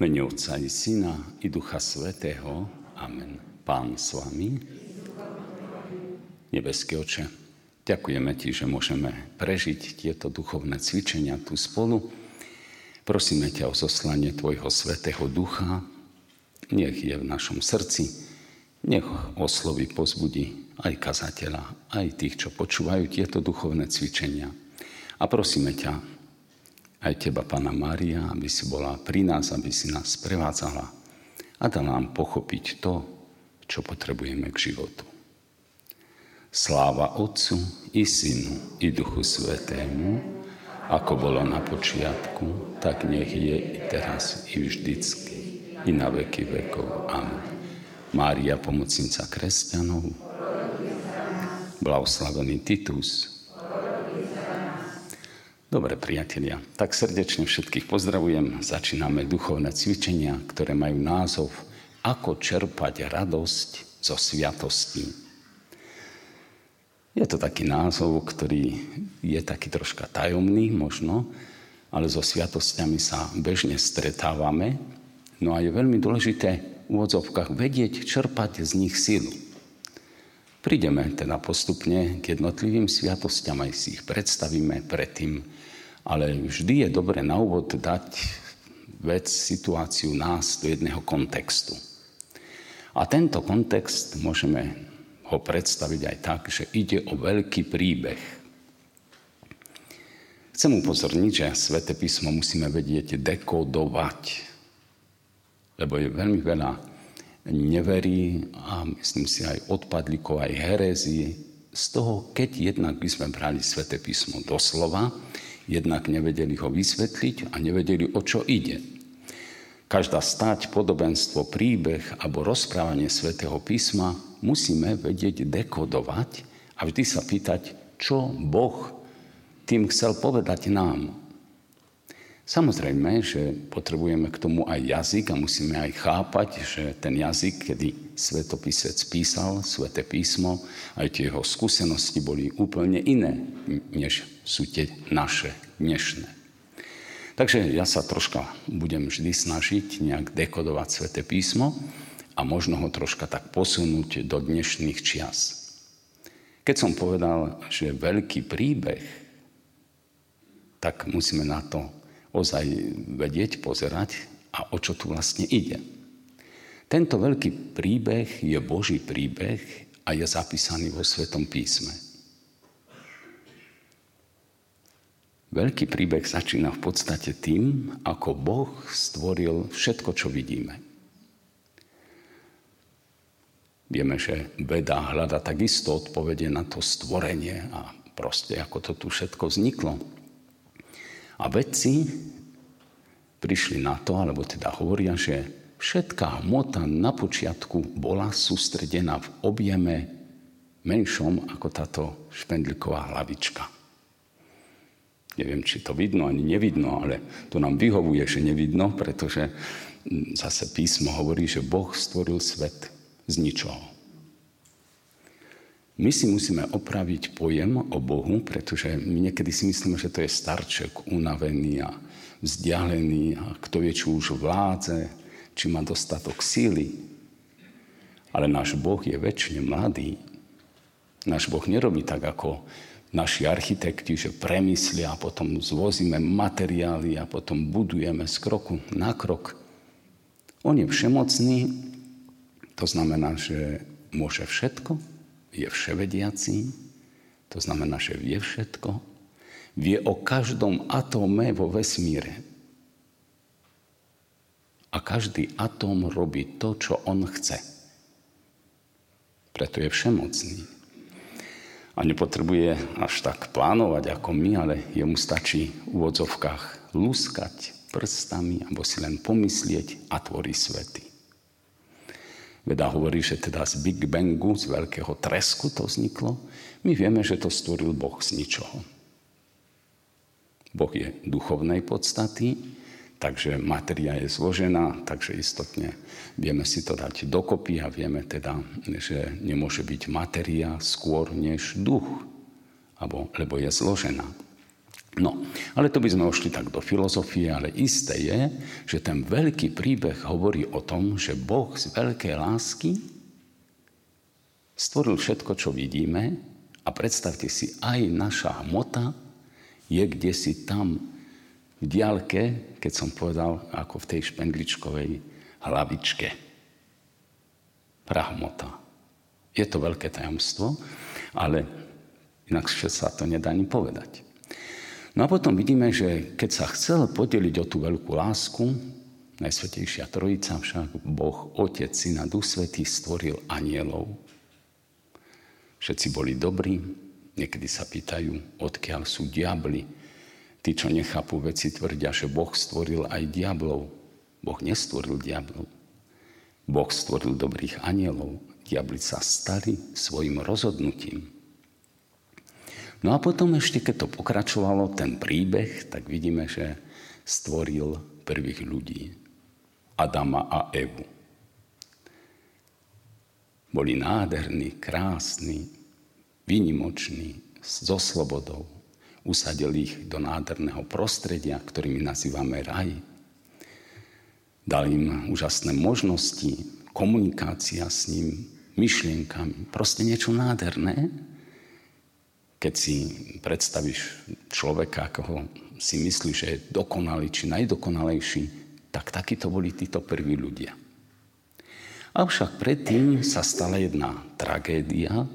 mene Otca i Syna i Ducha Svätého. Amen. Pán s vami. Nebeský Oče, ďakujeme Ti, že môžeme prežiť tieto duchovné cvičenia tu spolu. Prosíme ťa o zoslanie Tvojho Svätého Ducha. Nech je v našom srdci, nech osloví, pozbudí aj kazateľa, aj tých, čo počúvajú tieto duchovné cvičenia. A prosíme ťa, aj Teba, Panna Mária, aby si bola pri nás, aby si nás prevádzala a dala nám pochopiť to, čo potrebujeme k životu. Sláva Otcu i Synu i Duchu Svätému, ako bolo na počiatku, tak nech je i teraz, i vždycky, i na veky vekov. Amen. Mária, pomocnica kresťanov, blahoslavený Titus. Dobre, priatelia, tak srdečne všetkých pozdravujem. Začíname duchovné cvičenia, ktoré majú názov Ako čerpať radosť zo sviatostí. Je to taký názov, ktorý je taký troška tajomný možno, ale so sviatosťami sa bežne stretávame. No a je veľmi dôležité v úvodzovkách vedieť, čerpať z nich silu. Prídeme teda postupne k jednotlivým sviatostiam, aj si ich predstavíme predtým, ale vždy je dobre na úvod dať vec, situáciu nás do jedného kontextu. A tento kontext môžeme ho predstaviť aj tak, že ide o veľký príbeh. Chcem upozorniť, že Sväté písmo musíme vedieť dekodovať, lebo je veľmi veľa neverí a myslím si aj odpadlíkov, aj herézií. Z toho, keď jednak by sme brali Sväté písmo doslova, jednak nevedeli ho vysvetliť a nevedeli, o čo ide. Každá stať, podobenstvo, príbeh alebo rozprávanie Svätého písma musíme vedieť dekodovať a vždy sa pýtať, čo Boh tým chcel povedať nám. Samozrejme, že potrebujeme k tomu aj jazyk a musíme aj chápať, že ten jazyk, kedy svetopisec písal Sväté písmo, aj tie jeho skúsenosti boli úplne iné, než sú tie naše dnešné. Takže ja sa troška budem vždy snažiť nejak dekodovať Sväté písmo a možno ho troška tak posunúť do dnešných čias. Keď som povedal, že veľký príbeh, tak musíme na to ozaj vedieť, pozerať a o čo tu vlastne ide. Tento veľký príbeh je Boží príbeh a je zapísaný vo Svätom písme. Veľký príbeh začína v podstate tým, ako Boh stvoril všetko, čo vidíme. Vieme, že veda hľada takisto odpovede na to stvorenie a proste ako to tu všetko vzniklo. A vedci prišli na to, alebo teda hovoria, že všetká hmota na počiatku bola sústredená v objeme menšom ako táto špendlíková hlavička. Neviem, či to vidno, ani nevidno, ale to nám vyhovuje, že nevidno, pretože zase písmo hovorí, že Boh stvoril svet z ničoho. My si musíme opraviť pojem o Bohu, pretože my niekedy si myslíme, že to je starček, unavený a vzdialený a kto vie, či už vládze, či má dostatok síly. Ale náš Boh je večne mladý. Náš Boh nerobí tak, ako naši architekti, že premyslia a potom zvozíme materiály a potom budujeme z kroku na krok. On je všemocný, to znamená, že môže všetko, je vševediaci, to znamená, že vie všetko, vie o každom atóme vo vesmíre. A každý atóm robí to, čo on chce. Preto je všemocný. A nepotrebuje až tak plánovať ako my, ale jemu stačí v úvodzovkách lúskať prstami alebo si len pomyslieť a tvorí svety. Veda hovorí, že teda z Big Bangu, z veľkého tresku to vzniklo. My vieme, že to stvoril Boh z ničoho. Boh je duchovnej podstaty, takže matéria je zložená, takže istotne vieme si to dať dokopy a vieme teda, že nemôže byť matéria skôr než duch, lebo je zložená. No, ale to by sme ošli tak do filozofie, ale isté je, že ten veľký príbeh hovorí o tom, že Boh z veľkej lásky stvoril všetko, čo vidíme, a predstavte si, aj naša hmota je kdesi tam v diaľke, keď som povedal, ako v tej špengličkovej hlavičke. Prahmota. Je to veľké tajomstvo, ale inakšie sa to nedá ani povedať. No a potom vidíme, že keď sa chcel podeliť o tú veľkú lásku, Najsvätejšia Trojica však, Boh, Otec, Syn a Duch Svätý, stvoril anielov. Všetci boli dobrí, niekedy sa pýtajú, odkiaľ sú diabli. Tí, čo nechápu veci, tvrdia, že Boh stvoril aj diablov. Boh nestvoril diablov. Boh stvoril dobrých anielov. Diabli sa stali svojim rozhodnutím. No a potom ešte, keď to pokračovalo, ten príbeh, tak vidíme, že stvoril prvých ľudí. Adama a Evu. Boli nádherní, krásni, výnimoční, so slobodou. Usadil ich do nádherného prostredia, ktorý my nazývame raj. Dal im úžasné možnosti, komunikácia s ním, myšlienkami, proste niečo nádherné. Keď si predstavíš človeka, ako ho si myslíš, že je dokonalý či najdokonalejší, tak takíto boli títo prví ľudia. Avšak predtým sa stala jedna tragédia.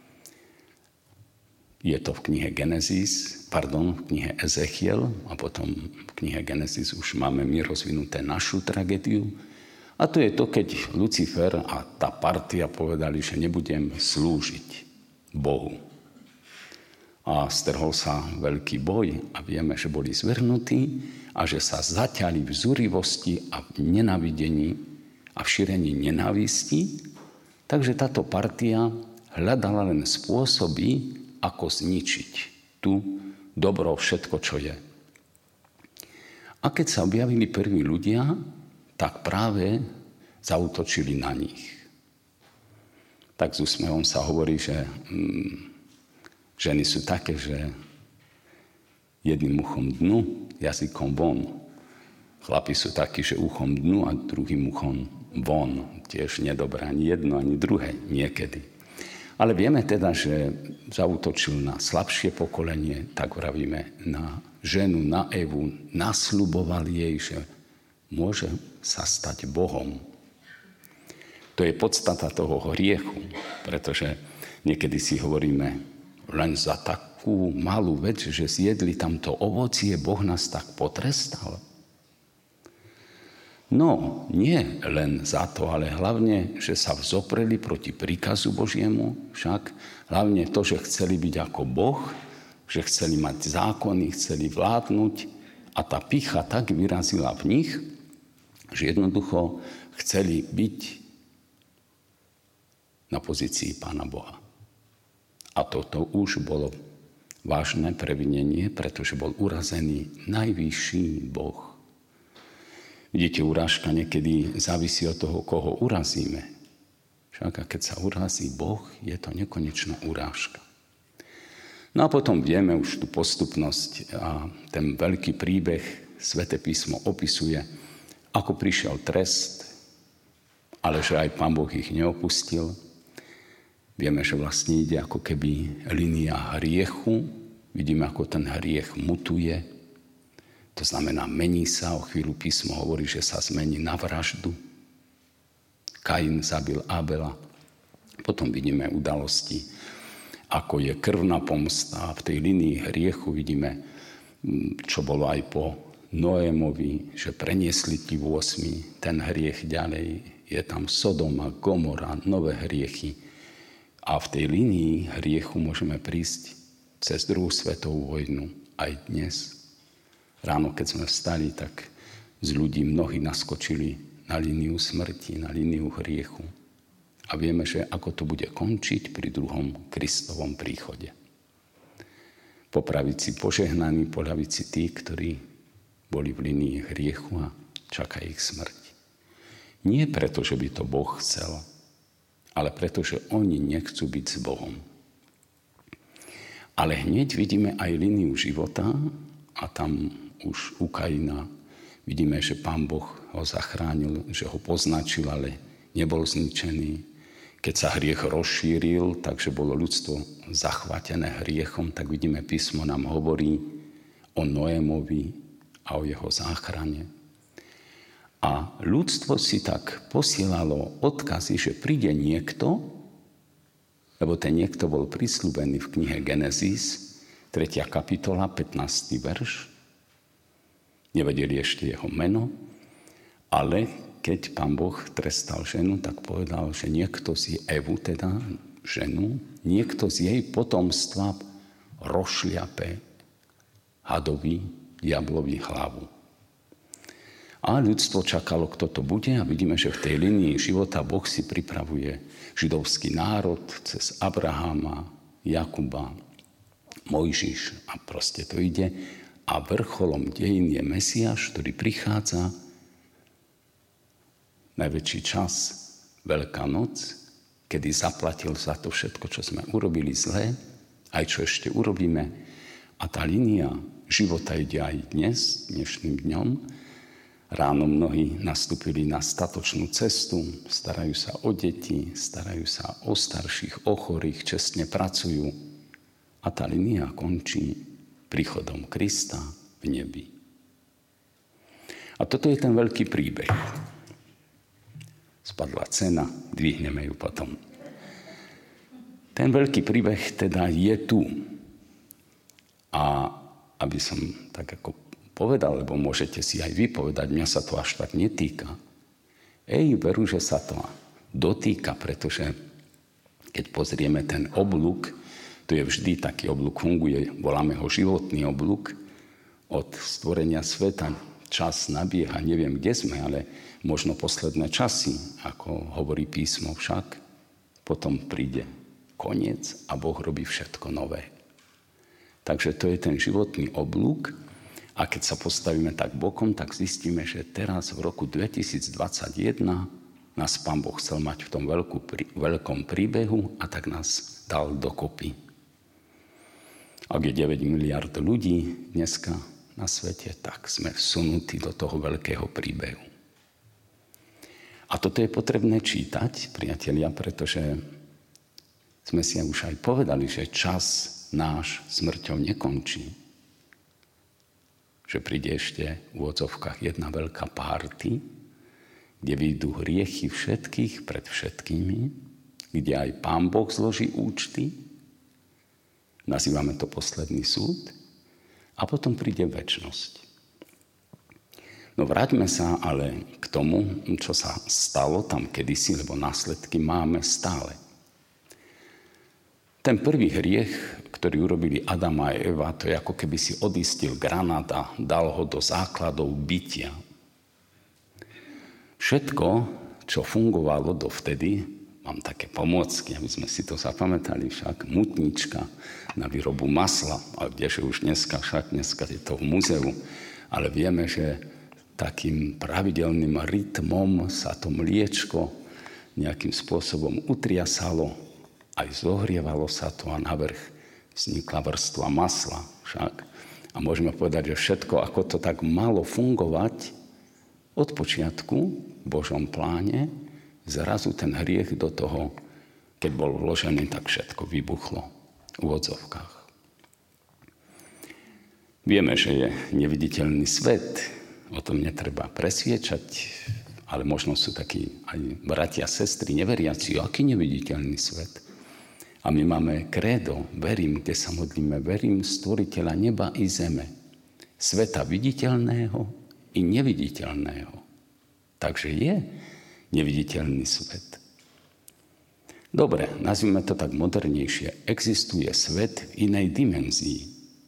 Je to v knihe v knihe Ezechiel, a potom v knihe Genesis už máme my rozvinuté našu tragédiu. A to je to, keď Lucifer a tá partia povedali, že nebudem slúžiť Bohu. A strhol sa veľký boj a vieme, že boli zvrhnutí a že sa zaťali v zúrivosti a v nenávidení a v šírení nenávisti. Takže táto partia hľadala len spôsoby, ako zničiť tu dobro, všetko, čo je. A keď sa objavili prví ľudia, tak práve zaútočili na nich. Tak s úsmevom sa hovorí, že ženy sú také, že jedným uchom dnu, jazykom von. Chlapi sú takí, že uchom dnu a druhým uchom von. Tiež nedobré ani jedno, ani druhé niekedy. Ale vieme teda, že zaútočil na slabšie pokolenie, tak vravíme na ženu, na Evu, nasľuboval jej, že môže sa stať Bohom. To je podstata toho hriechu, pretože niekedy si hovoríme, len za takú malú vec, že zjedli tamto ovocie, Boh nás tak potrestal. No, nie len za to, ale hlavne, že sa vzopreli proti príkazu Božiemu, však hlavne to, že chceli byť ako Boh, že chceli mať zákony, chceli vládnuť a tá pýcha tak vyrazila v nich, že jednoducho chceli byť na pozícii Pána Boha. A toto už bolo vážne previnenie, pretože bol urazený najvyšší Boh. Vidíte, urážka niekedy závisí od toho, koho urazíme. Však a keď sa urazí Boh, je to nekonečná urážka. No a potom vieme už tú postupnosť a ten veľký príbeh Sväté písmo opisuje, ako prišiel trest, ale že aj Pán Boh ich neopustil. Vieme, že vlastne ide ako keby línia hriechu. Vidíme, ako ten hriech mutuje. To znamená, mení sa, o chvíľu písmo hovorí, že sa zmení na vraždu. Kain zabil Abela. Potom vidíme udalosti, ako je krvná pomsta. V tej linii hriechu vidíme, čo bolo aj po Noémovi, že preniesli tí 8 ten hriech ďalej. Je tam Sodoma, Gomora, nové hriechy. A v tej linii hriechu môžeme prísť cez druhú svetovú vojnu aj dnes. Ráno, keď sme vstali, tak z ľudí mnohí naskočili na líniu smrti, na líniu hriechu. A vieme, že ako to bude končiť pri druhom Kristovom príchode. Po pravici požehnaní, po ľavici tí, ktorí boli v línii hriechu a čaká ich smrť. Nie preto, že by to Boh chcel, ale preto, že oni nechcú byť s Bohom. Ale hneď vidíme aj líniu života a tam už u Kaina vidíme, že Pán Boh ho zachránil, že ho poznačil, ale nebol zničený. Keď sa hriech rozšíril, takže bolo ľudstvo zachvatené hriechom, tak vidíme, písmo nám hovorí o Noémovi a o jeho záchrane. A ľudstvo si tak posielalo odkazy, že príde niekto, lebo ten niekto bol prisľúbený v knihe Genesis, 3. kapitola, 15. verš. Nevedeli ešte jeho meno, ale keď Pán Boh trestal ženu, tak povedal, že niekto z Evu, teda ženu, niekto z jej potomstva rozšliape hadovi, diablovi hlavu. A ľudstvo čakalo, kto to bude a vidíme, že v tej linii života Boh si pripravuje židovský národ cez Abraháma, Jakuba, Mojžiš a proste to ide. A vrcholom dejín je Mesiáš, ktorý prichádza najväčší čas, Veľká noc, kedy zaplatil za to všetko, čo sme urobili zlé, aj čo ešte urobíme. A tá línia života ide aj dnes, dnešným dňom. Ráno mnohí nastúpili na statočnú cestu, starajú sa o deti, starajú sa o starších, o chorých, čestne pracujú. A tá línia končí príchodom Krista v nebi. A toto je ten veľký príbeh. Spadla cena, dvihneme ju potom. Ten veľký príbeh teda je tu. A aby som tak ako povedal, lebo môžete si aj vy povedať, mňa sa to až tak netýka. Veru, že sa to dotýka, pretože keď pozrieme ten oblúk, to je vždy taký oblúk, funguje, voláme ho životný oblúk, od stvorenia sveta. Čas nabieha, neviem, kde sme, ale možno posledné časy, ako hovorí písmo však, potom príde koniec a Boh robí všetko nové. Takže to je ten životný oblúk a keď sa postavíme tak bokom, tak zistíme, že teraz v roku 2021 nás Pán Boh chcel mať v tom veľkom príbehu a tak nás dal dokopy. Ak je 9 miliard ľudí dneska na svete, tak sme vsunutí do toho veľkého príbehu. A toto je potrebné čítať, priatelia, pretože sme si už aj povedali, že čas náš smrťou nekončí. Že príde ešte v odzovkách jedna veľká párty, kde vyjdú hriechy všetkých pred všetkými, kde aj Pán Boh zloží účty, nazývame to posledný súd, a potom príde večnosť. No vráťme sa ale k tomu, čo sa stalo tam kedysi, lebo následky máme stále. Ten prvý hriech, ktorý urobili Adam a Eva, to je ako keby si odistil granát a dal ho do základov bytia. Všetko, čo fungovalo dovtedy, mám také pomôcky, aby sme si to zapamätali však, mutnička na výrobu masla, ale kdeže už dneska je to v múzeu, ale vieme, že takým pravidelným rytmom sa to mliečko nejakým spôsobom utriasalo, aj zohrievalo sa to a navrch vznikla vrstva masla však. A môžeme povedať, že všetko, ako to tak malo fungovať od počiatku v Božom pláne, zrazu ten hriech do toho, keď bol vložený, tak všetko vybuchlo v odzovkách. Vieme, že je neviditeľný svet, o tom netreba presviečať, ale možno sú takí aj bratia a sestry neveriaci, aký neviditeľný svet. A my máme krédo, verím, kde sa modlíme, verím stvoriteľa neba i zeme, sveta viditeľného i neviditeľného. Takže je neviditeľný svet. Dobre, nazvime to tak modernejšie. Existuje svet v inej dimenzii.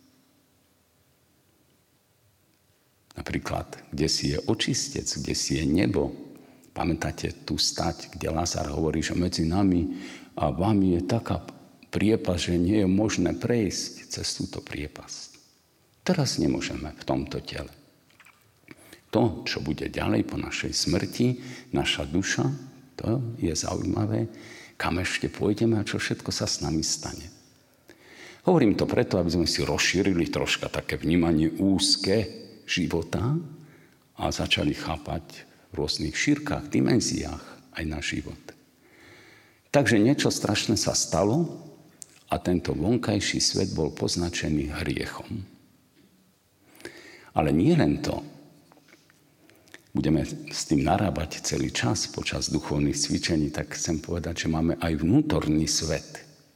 Napríklad, kde si je očistec, kde si je nebo. Pamätáte tú stať, kde Lazar hovorí, že medzi nami a vami je taká priepasť, že nie je možné prejsť cez túto priepasť. Teraz nemôžeme v tomto tele. To, čo bude ďalej po našej smrti, naša duša, to je zaujímavé, kam ešte pôjdeme a čo všetko sa s nami stane. Hovorím to preto, aby sme si rozšírili troška také vnímanie úzke života a začali chápať v rôznych šírkach, dimenziách aj náš život. Takže niečo strašné sa stalo a tento vonkajší svet bol poznačený hriechom. Ale nie len to. Budeme s tým narábať celý čas počas duchovných cvičení, tak chcem povedať, že máme aj vnútorný svet.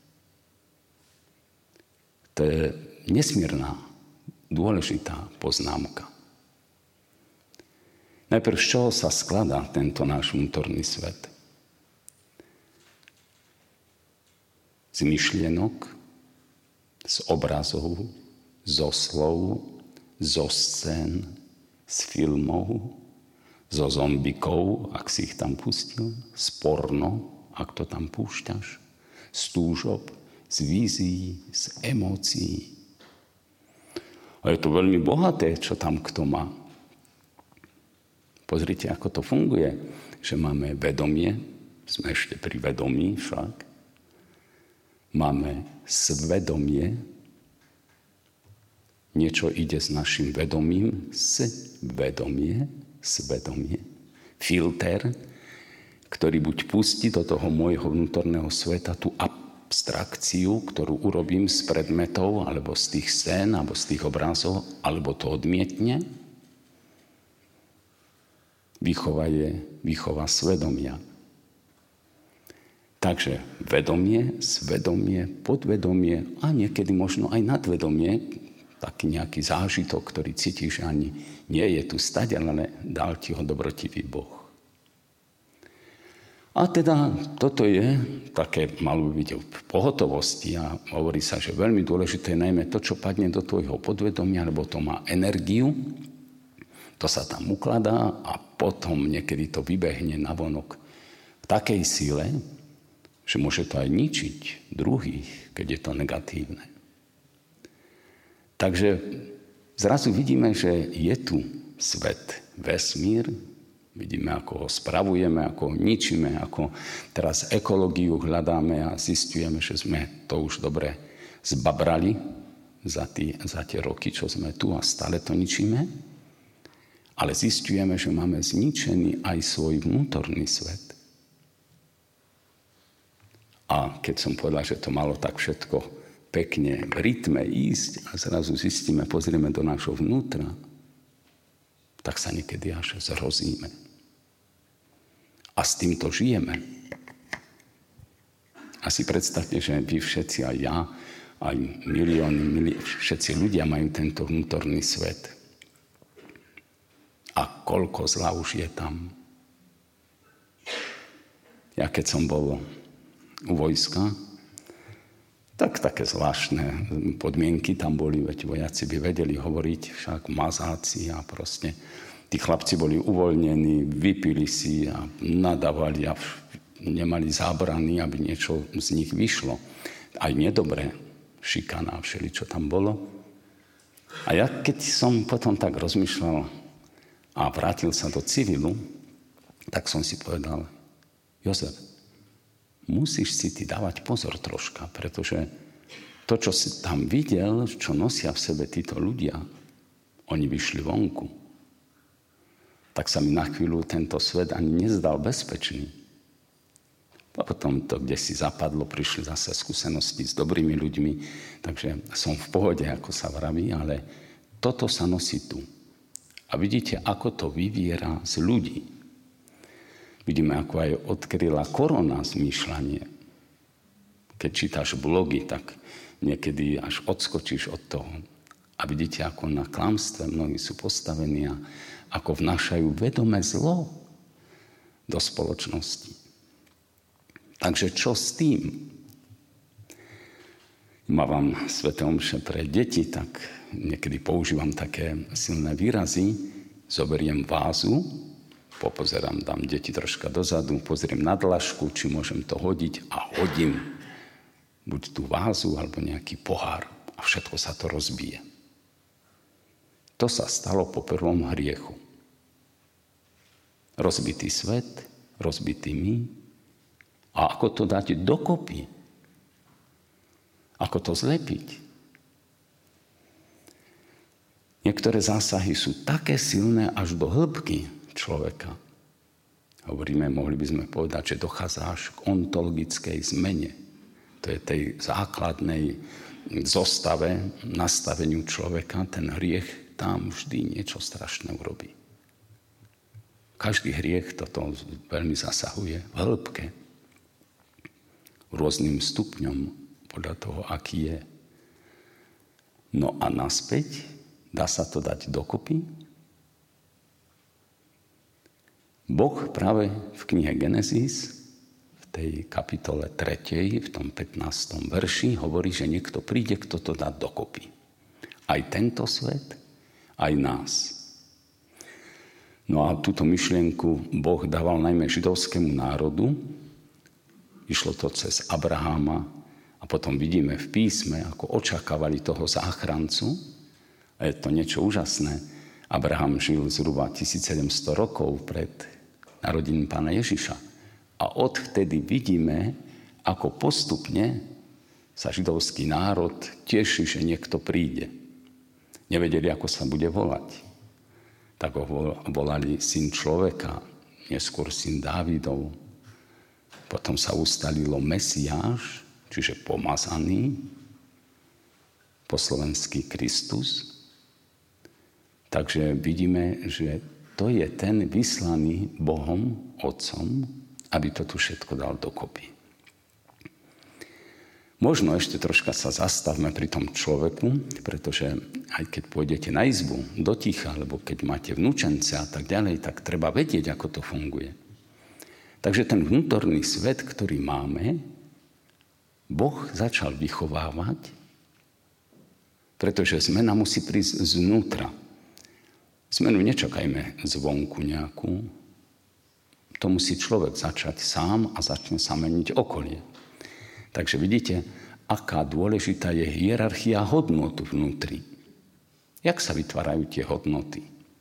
To je nesmierna, dôležitá poznámka. Najprv, z čoho sa skladá tento náš vnútorný svet? Z myšlienok, z obrazov, zo slov, zo scén, z filmov, zo zombikov, ak si ich tam pustil, z porno, ak to tam púšťaš, z túžob, z vízií, z emócií. A je to veľmi bohaté, čo tam kto má. Pozrite, ako to funguje, že máme vedomie, sme ešte pri vedomí však, máme svedomie, niečo ide s našim vedomím, svedomie, filter, ktorý buď pustí do toho môjho vnútorného sveta tú abstrakciu, ktorú urobím z predmetov, alebo z tých scén, alebo z tých obrazov, alebo to odmietne. Výchova je výchova svedomia. Takže vedomie, svedomie, podvedomie a niekedy možno aj nadvedomie, taký nejaký zážitok, ktorý cítiš, že ani nie je tu stať, ale dal ti ho dobrotivý Boh. A teda toto je také, malo by byť v pohotovosti a hovorí sa, že veľmi dôležité je najmä to, čo padne do tvojho podvedomia, lebo to má energiu, to sa tam ukladá a potom niekedy to vybehne navonok v takej sile, že môže to aj ničiť druhých, keď je to negatívne. Takže zrazu vidíme, že je tu svet, vesmír, vidíme, ako ho spravujeme, ako ho ničíme, ako teraz ekológiu hľadáme a zistujeme, že sme to už dobre zbabrali za tie roky, čo sme tu a stále to ničíme. Ale zistujeme, že máme zničený aj svoj vnútorný svet. A keď som povedal, že to malo tak všetko pekne v rytme ísť a zrazu zistíme, pozrieme do nášho vnútra, tak sa niekedy až zrozíme. A s týmto žijeme. A si predstavte, že vy všetci, aj ja, aj milióny, všetci ľudia majú tento vnútorný svet. A koľko zla už je tam. Ja keď som bol u vojska, tak také zvláštne podmienky tam boli, veď vojaci by vedeli hovoriť, však mazáci a proste tí chlapci boli uvoľnení, vypili si a nadávali a nemali zábrany, aby niečo z nich vyšlo. Aj nedobré, šikana a všeli, čo tam bolo. A ja keď som potom tak rozmýšľal a vrátil sa do civilu, tak som si povedal, Jozef, musíš si ty dávať pozor troška, pretože to, čo si tam videl, čo nosia v sebe títo ľudia, oni vyšli vonku. Tak sa mi na chvíľu tento svet ani nezdal bezpečný. A potom to kde si zapadlo, prišli zase skúsenosti s dobrými ľuďmi, takže som v pohode, ako sa vraví, ale toto sa nosí tu. A vidíte, ako to vyviera z ľudí. Vidíme, ako aj odkryla korona zmýšľanie. Keď čítaš blogy, tak niekedy až odskočíš od toho. A vidíte, ako na klamstve mnohí sú postavení a ako vnášajú vedomé zlo do spoločnosti. Takže čo s tým? Mávam sväté omše pre deti, tak niekedy používam také silné výrazy. Zoberiem vázu, popozerám, dám deti troška dozadu, pozriem na dlažku, či môžem to hodiť a hodím buď tú vázu, alebo nejaký pohár a všetko sa to rozbije. To sa stalo po prvom hriechu. Rozbitý svet, rozbitý my. A ako to dať dokopy? Ako to zlepiť? Niektoré zásahy sú také silné až do hĺbky človeka. Hovoríme, mohli by sme povedať, že dochádza až k ontologickej zmene. To je tej základnej zostave, nastaveniu človeka. Ten hriech tam vždy niečo strašné urobí. Každý hriech toto veľmi zasahuje v hĺbke. Rôznym stupňom podľa toho, aký je. No a naspäť, dá sa to dať dokopy? Boh práve v knihe Genesis, v tej kapitole 3, v tom 15. verši, hovorí, že niekto príde, kto to dá dokopy. Aj tento svet, aj nás. No a túto myšlienku Boh dával najmä židovskému národu. Išlo to cez Abraháma a potom vidíme v písme, ako očakávali toho záchrancu. A je to niečo úžasné. Abraham žil zhruba 1700 rokov pred narodením Pána Ježiša. A odvtedy vidíme, ako postupne sa židovský národ teší, že niekto príde. Nevedeli, ako sa bude volať. Tak ho volali syn človeka, neskôr syn Dávidov. Potom sa ustalilo Mesiáš, čiže pomazaný, po slovensky Kristus. Takže vidíme, že to je ten vyslaný Bohom, Otcom, aby to tu všetko dal dokopy. Možno ešte troška sa zastavme pri tom človeku, pretože aj keď pôjdete na izbu do ticha, alebo keď máte vnúčence a tak ďalej, tak treba vedieť, ako to funguje. Takže ten vnútorný svet, ktorý máme, Boh začal vychovávať, pretože zmena musí prísť zvnútra. Zmenu nečakajme zvonku nejakú. To musí človek začať sám a začne sa meniť okolie. Takže vidíte, aká dôležitá je hierarchia hodnot vnútri. Jak sa vytvárajú tie hodnoty?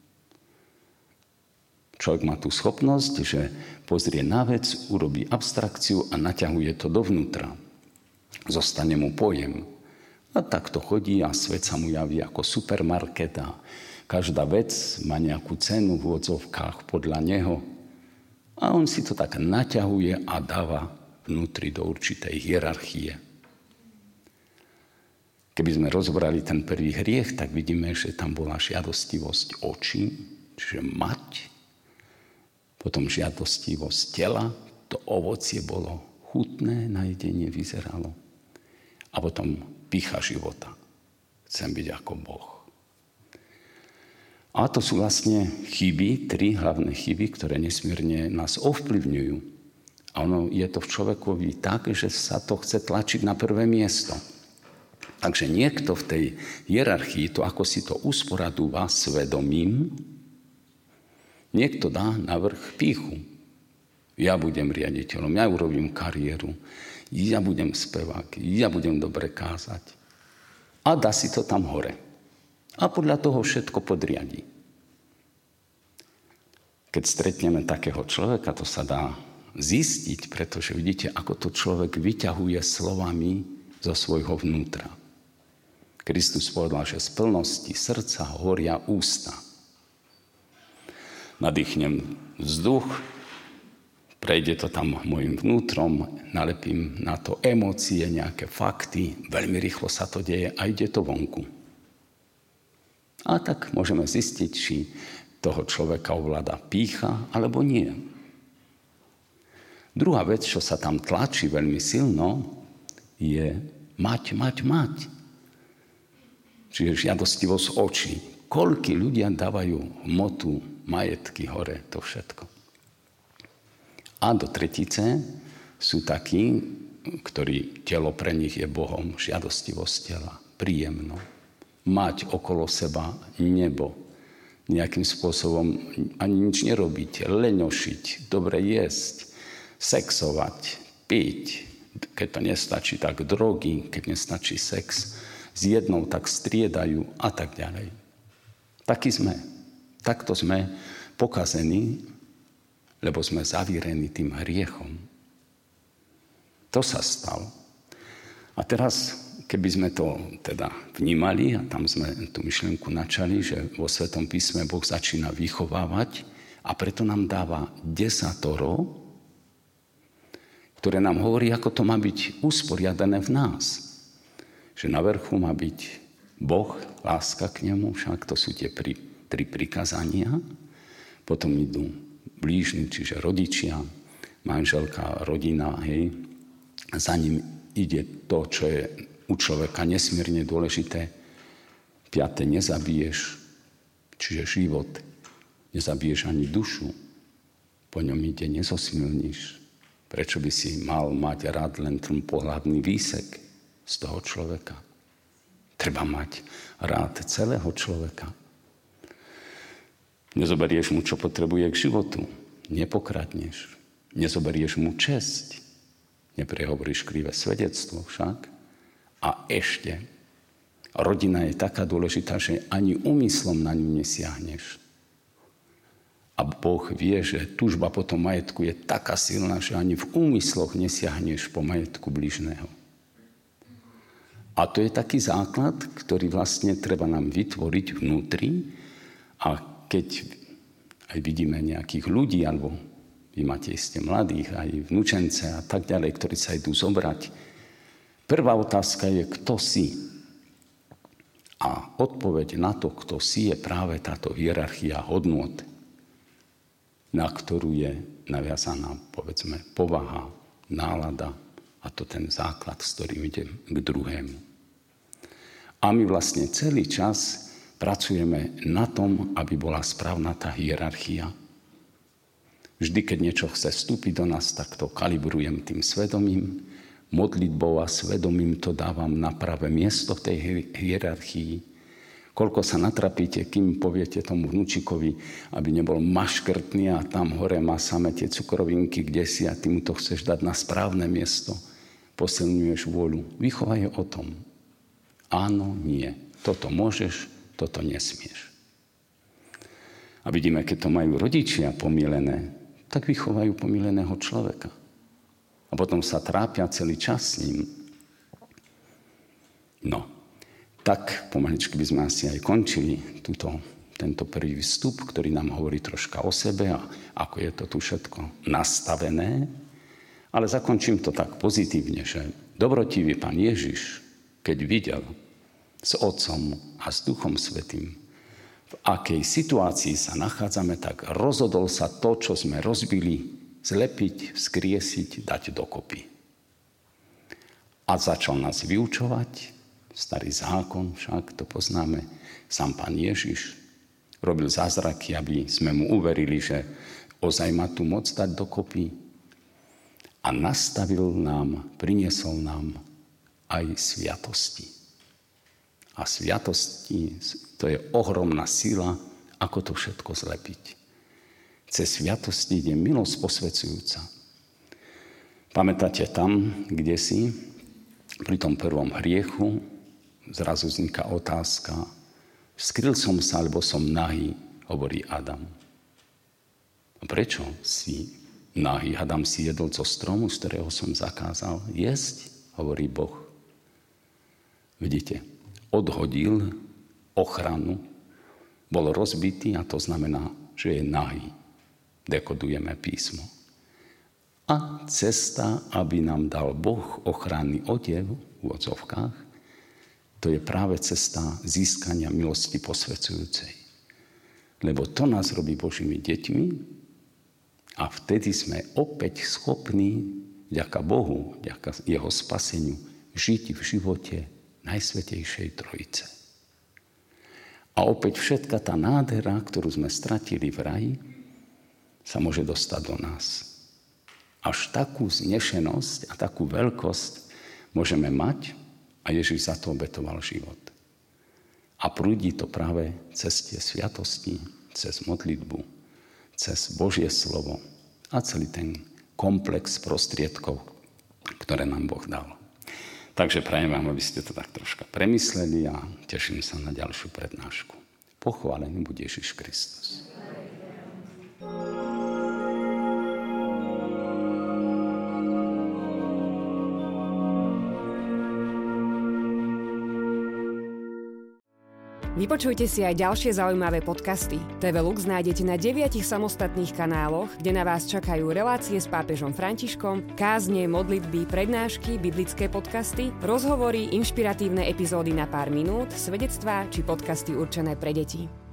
Človek má tú schopnosť, že pozrie na vec, urobí abstrakciu a naťahuje to dovnútra. Zostane mu pojem. A tak to chodí a svet sa mu javí ako supermarket a každá vec má nejakú cenu v odzovkách podľa neho. A on si to tak naťahuje a dáva vnútri do určitej hierarchie. Keby sme rozobrali ten prvý hriech, tak vidíme, že tam bola žiadostivosť očí, čiže mať, potom žiadostivosť tela, to ovocie bolo chutné, na jedenie vyzeralo. A potom pýcha života. Chcem byť ako Boh. A to sú vlastne chyby, 3 hlavné chyby, ktoré nesmierne nás ovplyvňujú. A ono je to v človekovi tak, že sa to chce tlačiť na prvé miesto. Takže niekto v tej hierarchii, to ako si to usporadúva svedomím, niekto dá na vrch pýchu. Ja budem riaditeľom, ja urobím kariéru, ja budem spevák, ja budem dobre kázať. A dá si to tam hore. A podľa toho všetko podriadi. Keď stretneme takého človeka, to sa dá zistiť, pretože vidíte, ako to človek vyťahuje slovami zo svojho vnútra. Kristus povedal, že z plnosti srdca horia ústa. Nadýchnem vzduch, prejde to tam môjim vnútrom, nalepím na to emócie, nejaké fakty, veľmi rýchlo sa to deje a ide to vonku. A tak môžeme zistiť, či toho človeka ovláda pýcha, alebo nie. Druhá vec, čo sa tam tlačí veľmi silno, je mať. Čiže žiadostivosť očí. Koľky ľudia dávajú hmotu, majetky hore, to všetko. A do tretice sú takí, ktorí telo pre nich je Bohom, žiadostivosť tela, príjemno. Mať okolo seba nebo, nejakým spôsobom ani nič nerobiť, leňošiť, dobre jesť, sexovať, piť, keď to nestačí, tak drogy, keď nestačí sex, s jednou tak striedajú a tak ďalej. Takí sme. Takto sme pokazení, lebo sme zavírení tým hriechom. To sa stalo. A teraz keby sme to teda vnímali, a tam sme tú myšlienku načali, že vo Svetom písme Boh začína vychovávať a preto nám dáva desatoro, ktoré nám hovorí, ako to má byť usporiadané v nás. Že na vrchu má byť Boh, láska k nemu, však to sú tie tri prikazania. Potom idú blížni, čiže rodičia, manželka, rodina, hej. Za ním ide to, čo je u človeka nesmierne dôležité. 5. nezabiješ, čiže život. Nezabiješ ani dušu. Po ňom ide, nezosmilníš. Prečo by si mal mať rád len ten pohlavný výsek z toho človeka? Treba mať rád celého človeka. Nezoberieš mu, čo potrebuje k životu. Nepokradneš. Nezoberieš mu česť. Neprehovoríš krivé svedectvo však. A ešte, rodina je taká dôležitá, že ani úmyslom na ňu nesiahneš. A Boh vie, že túžba po tom majetku je taká silná, že ani v úmysloch nesiahneš po majetku bližného. A to je taký základ, ktorý vlastne treba nám vytvoriť vnútri. A keď aj vidíme nejakých ľudí, alebo vy máte isté mladých, aj vnúčence a tak ďalej, ktorí sa idú zobrať, prvá otázka je, kto si? A odpoveď na to, kto si, je práve táto hierarchia hodnôt, na ktorú je naviazaná, povedzme, povaha, nálada a to ten základ, s ktorým idem k druhému. A my vlastne celý čas pracujeme na tom, aby bola správna tá hierarchia. Vždy, keď niečo chce vstúpiť do nás, tak to kalibrujem tým svedomím, modlitbou a svedomím to dávam na pravé miesto v tej hierarchii. Koľko sa natrapíte, kým poviete tomu vnúčikovi, aby nebol maškrtný a tam hore má samé tie cukrovinky, kde si a ty mu to chceš dať na správne miesto. Posilňuješ vôľu. Vychovaj o tom. Áno, nie. Toto môžeš, toto nesmieš. A vidíme, keď to majú rodičia pomýlené, tak vychovajú pomýleného človeka. A potom sa trápia celý čas s ním. No. Tak pomaličky by sme asi aj končili tento prvý vstup, ktorý nám hovorí troška o sebe a ako je to tu všetko nastavené. Ale zakončím to tak pozitívne, že dobrotivý Pán Ježiš, keď videl s Otcom a s Duchom Svätým, v akej situácii sa nachádzame, tak rozhodol sa to, čo sme rozbili, zlepiť, vzkriesiť, dať dokopy. A začal nás vyučovať. Starý zákon, však to poznáme, sám Pán Ježiš robil zázraky, aby sme mu uverili, že ozaj má tu moc dať dokopy. A nastavil nám, priniesol nám aj sviatosti. A sviatosti, to je ohromná sila, ako to všetko zlepiť. Cez sviatosti je milosť posvedzujúca. Pamätáte tam, kde si, pri tom prvom hriechu, zrazu vzniká otázka, skryl som sa, alebo som nahý, hovorí Adam. A prečo si nahý? Adam si jedol zo stromu, z ktorého som zakázal jesť, hovorí Boh. Vidíte, odhodil ochranu, bol rozbitý a to znamená, že je nahý. Dekodujeme písmo. A cesta, aby nám dal Boh ochranný odev v odzovkách, to je práve cesta získania milosti posvedzujúcej. Lebo to nás robí Božími deťmi a vtedy sme opäť schopní, vďaka Bohu, vďaka jeho spaseniu, žiť v živote Najsvätejšej Trojice. A opäť všetka tá nádhera, ktorú sme stratili v raji, sa môže dostať do nás. Až takú znešenosť a takú veľkosť môžeme mať, a Ježiš za to obetoval život. A prúdi to práve cez tie sviatosti, cez modlitbu, cez Božie slovo a celý ten komplex prostriedkov, ktoré nám Boh dal. Takže prajem vám, aby ste to tak troška premysleli a teším sa na ďalšiu prednášku. Pochválený buď Ježiš Kristus. Vypočujte si aj ďalšie zaujímavé podcasty. TV Lux nájdete na 9 samostatných kanáloch, kde na vás čakajú relácie s pápežom Františkom, kázne, modlitby, prednášky, biblické podcasty, rozhovory, inšpiratívne epizódy na pár minút, svedectvá či podcasty určené pre deti.